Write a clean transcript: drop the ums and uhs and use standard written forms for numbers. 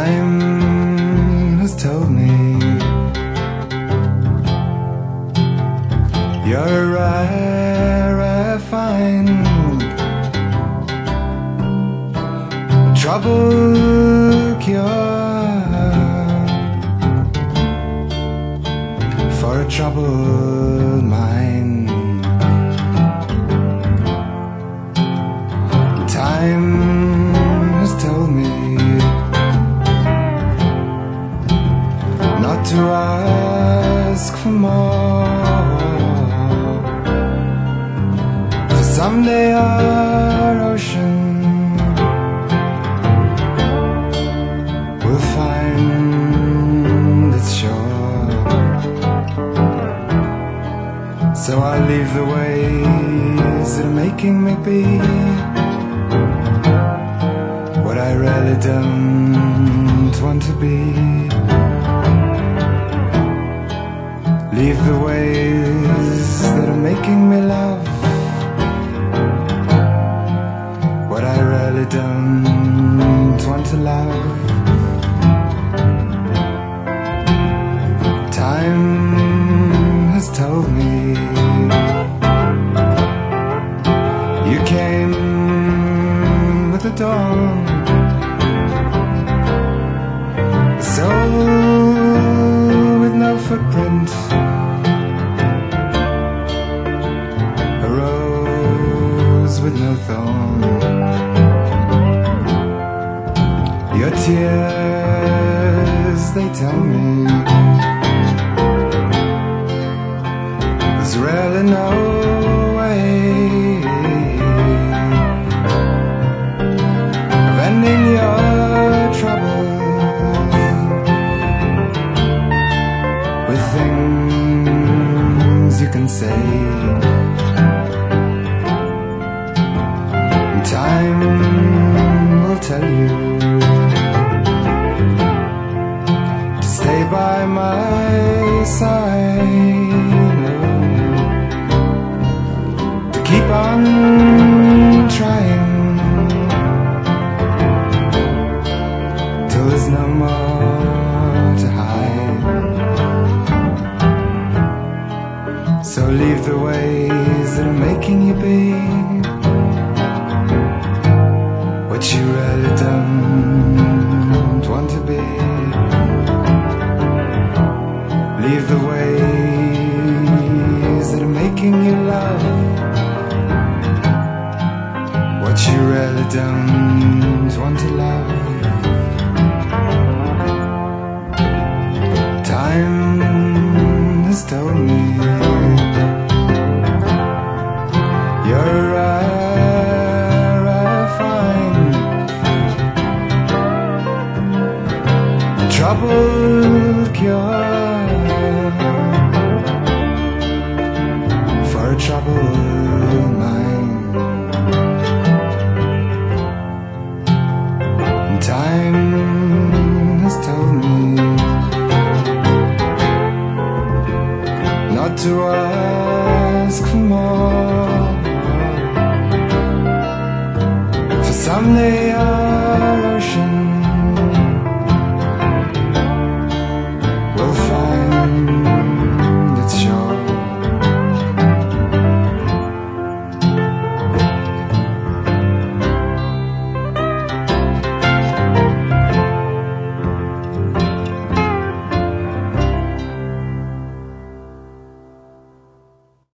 Time has told me you're a rare find, trouble cure for a troubled mind. Time has told me not to ask for more, for someday our ocean will find its shore. So I leave the ways that are making me be what I really don't want to be. Leave the ways that are making me love what I really don't want to love. Time has told me you came with the dawn, a soul with no footprint, a rose with no thorn. Your tears, they tell me there's really no way of ending your troubles with things you can say. And time will tell you to stay by my side, to keep on trying till there's no more to hide. So leave the ways that are making you be what you really don't want to be. Leave the ways that are making you love what you really don't want to love. Time has told me you're a rare find, trouble cure for a troubled mind. And time has told me not to